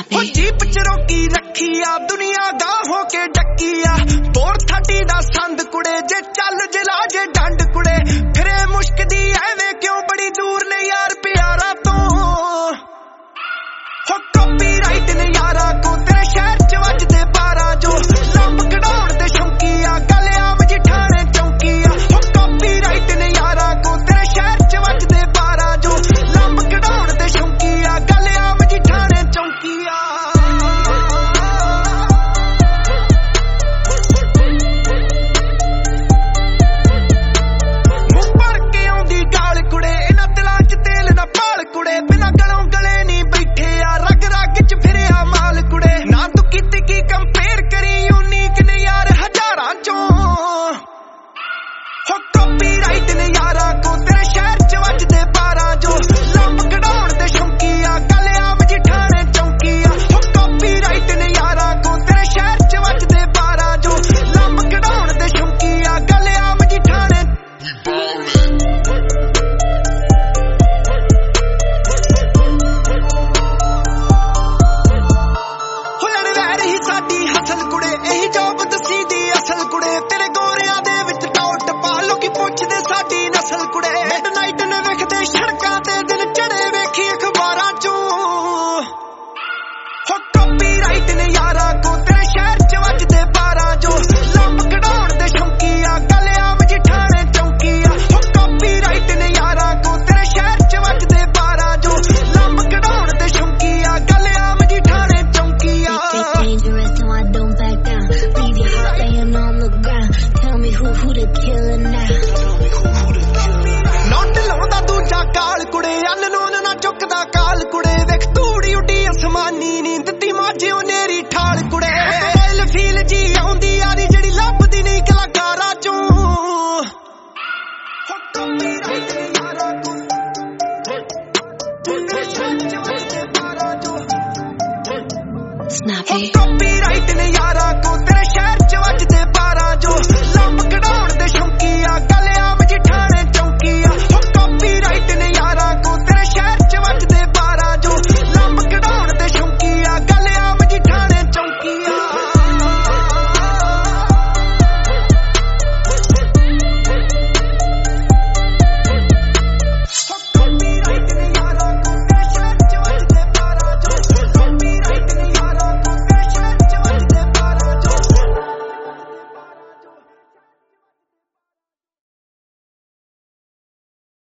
पे जीप च रोकी रखी आ दुनिया गाह हो के डकी आ 430 दा संद कुड़े जे चल जिला जे डंड कुड़े फिरे मुश्क दी एवें क्यों बड़ी दूर ने यार प्यारा तो हो कॉपीराइट ने यारा को तेरे शहर च वजदे 12 जो लंब कढाउण दे शौकी आ गल आम जिठाणे चौकी आ हो कॉपीराइट ने यारा को तेरे शहर च वजदे 12 जो लंब कढाउण दे शौकी आ गल आम जिठाणे चौकी आ मुंह भर के आउंदी गाल कुड़े इन्हां दिलां च तेल ना पाल कुड़े बिना गलों गले नहीं बैठे आ रग रग च फिरिया माल कुड़े ना तू किते की कंपेयर करी यूनिक ने यार हजारां चों हो कॉपीराइट ने